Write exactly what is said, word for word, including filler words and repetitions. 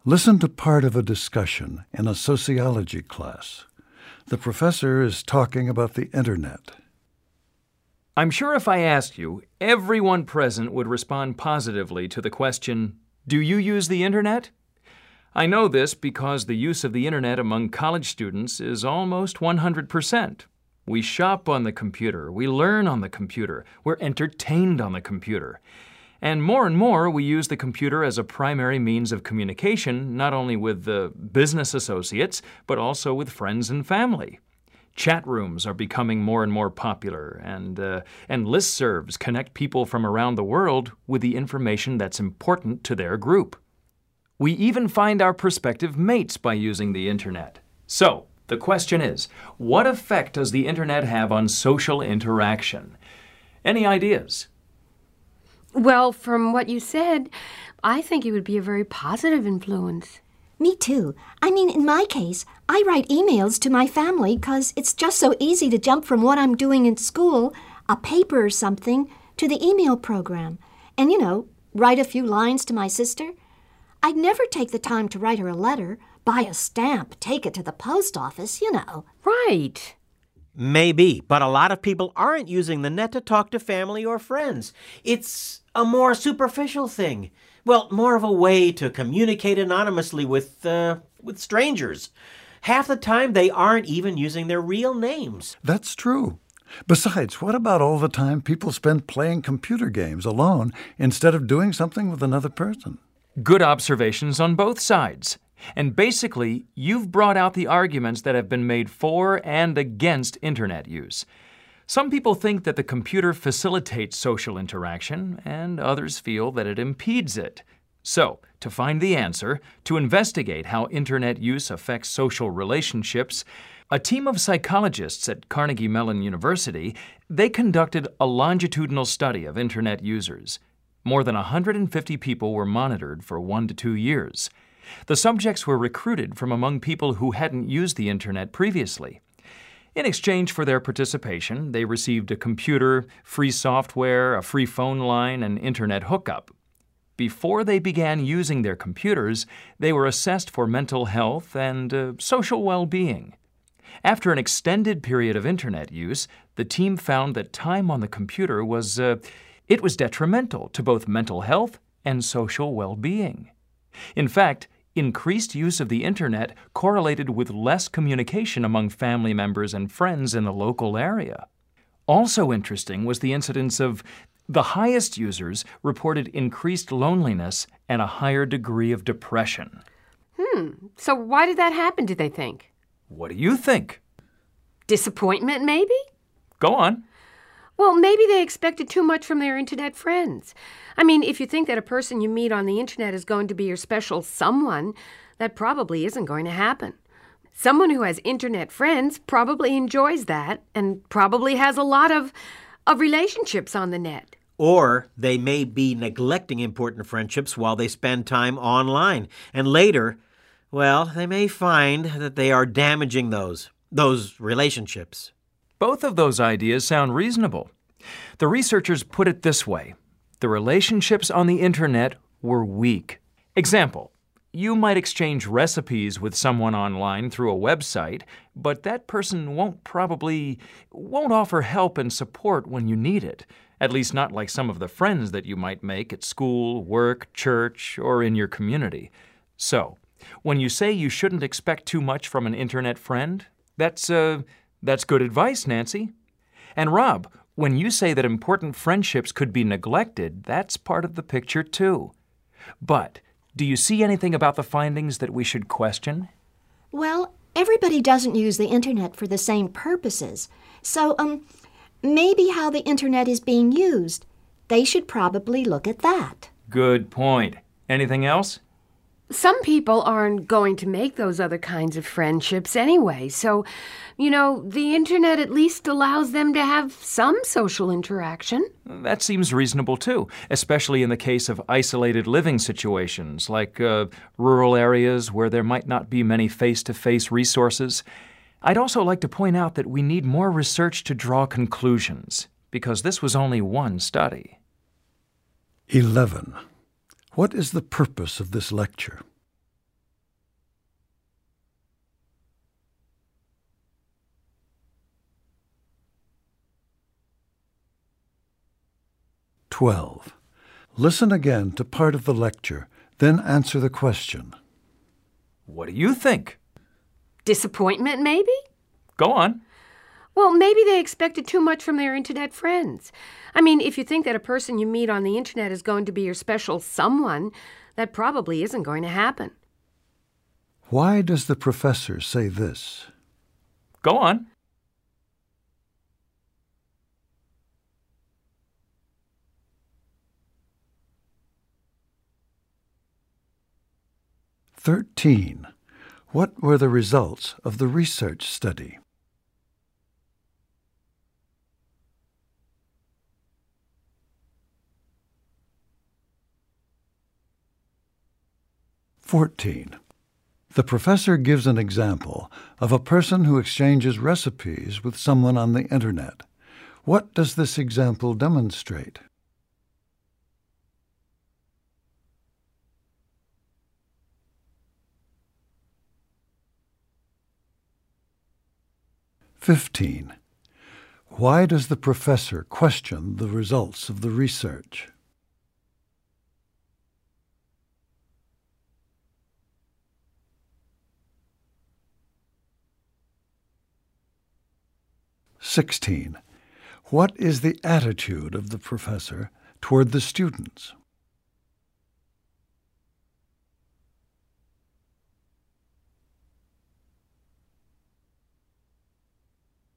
Listen to part of a discussion in a sociology class. The professor is talking about the Internet. I'm sure if I asked you, everyone present would respond positively to the question, "Do you use the Internet?" I know this because the use of the Internet among college students is almost one hundred percent. We shop on the computer, we learn on the computer, we're entertained on the computer. And more and more, we use the computer as a primary means of communication, not only with the business associates, but also with friends and family. Chat rooms are becoming more and more popular, and, uh, and listservs connect people from around the world with the information that's important to their group. We even find our prospective mates by using the Internet. So, the question is, what effect does the Internet have on social interaction? Any ideas? Well, from what you said, I think it would be a very positive influence. Me too. I mean, in my case, I write emails to my family because it's just so easy to jump from what I'm doing in school, a paper or something, to the email program. And, you know, write a few lines to my sister. I'd never take the time to write her a letter, buy a stamp, take it to the post office, you know. Right. Maybe, but a lot of people aren't using the net to talk to family or friends. It's a more superficial thing. Well, more of a way to communicate anonymously with, uh, with strangers. Half the time, they aren't even using their real names. That's true. Besides, what about all the time people spend playing computer games alone instead of doing something with another person? Good observations on both sides. And basically, you've brought out the arguments that have been made for and against Internet use. Some people think that the computer facilitates social interaction, and others feel that it impedes it. So, to find the answer, to investigate how Internet use affects social relationships, a team of psychologists at Carnegie Mellon University, they conducted a longitudinal study of Internet users. More than one hundred fifty people were monitored for one to two years. The subjects were recruited from among people who hadn't used the Internet previously. In exchange for their participation, they received a computer, free software, a free phone line, and Internet hookup. Before they began using their computers, they were assessed for mental health and uh, social well-being. After an extended period of Internet use, the team found that time on the computer was, uh, it was detrimental to both mental health and social well-being. In fact, increased use of the Internet correlated with less communication among family members and friends in the local area. Also interesting was the incidence of the highest users reported increased loneliness and a higher degree of depression. Hmm. So why did that happen, do they think? What do you think? Disappointment, maybe? Go on. Well, maybe they expected too much from their Internet friends. I mean, if you think that a person you meet on the Internet is going to be your special someone, that probably isn't going to happen. Someone who has Internet friends probably enjoys that and probably has a lot of, of relationships on the net. Or they may be neglecting important friendships while they spend time online. And later, well, they may find that they are damaging those, those relationships. Both of those ideas sound reasonable. The researchers put it this way. The relationships on the Internet were weak. Example, you might exchange recipes with someone online through a website, but that person won't probably, won't offer help and support when you need it, at least not like some of the friends that you might make at school, work, church, or in your community. So, when you say you shouldn't expect too much from an Internet friend, that's, uh, That's good advice, Nancy. And Rob, when you say that important friendships could be neglected, that's part of the picture too. But do you see anything about the findings that we should question? Well, everybody doesn't use the Internet for the same purposes. So, um, maybe how the Internet is being used. They should probably look at that. Good point. Anything else? Some people aren't going to make those other kinds of friendships anyway, so, you know, the Internet at least allows them to have some social interaction. That seems reasonable too, especially in the case of isolated living situations, like uh, rural areas where there might not be many face-to-face resources. I'd also like to point out that we need more research to draw conclusions, because this was only one study. eleven. What is the purpose of this lecture? twelve. Listen again to part of the lecture, then answer the question. What do you think? Disappointment, maybe? Go on. Well, maybe they expected too much from their internet friends. I mean, if you think that a person you meet on the internet is going to be your special someone, that probably isn't going to happen. Why does the professor say this? Go on. thirteen. What were the results of the research study? fourteen. The professor gives an example of a person who exchanges recipes with someone on the internet. What does this example demonstrate? fifteen. Why does the professor question the results of the research? sixteen. What is the attitude of the professor toward the students?